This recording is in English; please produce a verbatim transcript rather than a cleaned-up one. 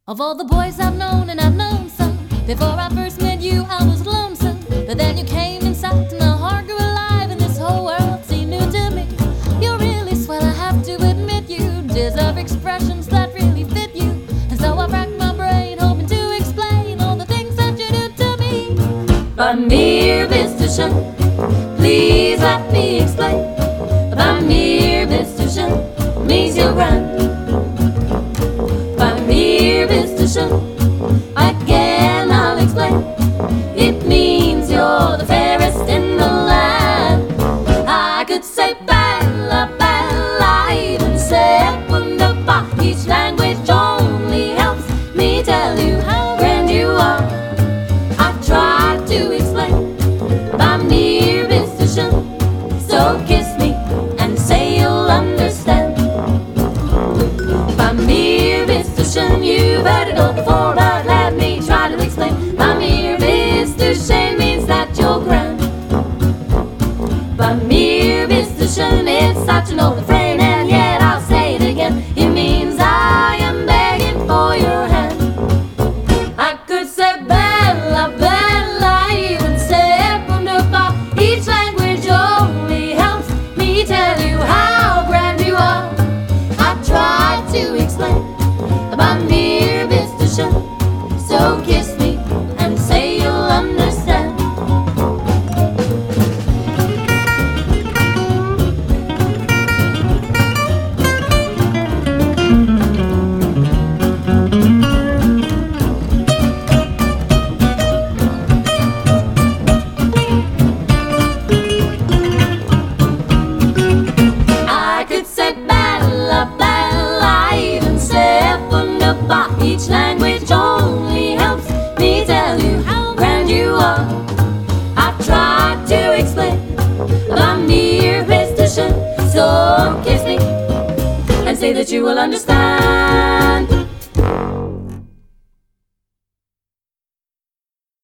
Of all the boys I've known, and I've known some, before I first met you I was lonesome. But then you came inside, my heart grew alive, and this whole world seemed new to me. You're really swell, I have to admit, you deserve expressions that really fit you. And so I racked my brain hoping to explain all the things that you do to me. By mere visitation, please let me explain. By mere visitation means you're grand. By mere visitation, again I'll explain. It means you're the fairest in the land. I could say bella, bella, even say wunderbar. Each language only helps me tell you how grand you are. I've tried to explain by mere visitation, so kiss me and say you'll understand. By mere visitation, you've heard it all before, but let me try to explain. By mere visitation means that you're grand. By mere visitation, it's such an old refrain, and yet I'll say it again. It means I am begging for your hand. I could say bella, bella, even say wunderbar. Each language only helps me tell you how grand you are. I've tried to explain by mere visitation, so kiss me and say you'll understand. I could say bella, bella, even say wunderbar. Each language only helps me tell you how grand you are. I've tried to explain by mere visitation, so kiss me and say that you will understand.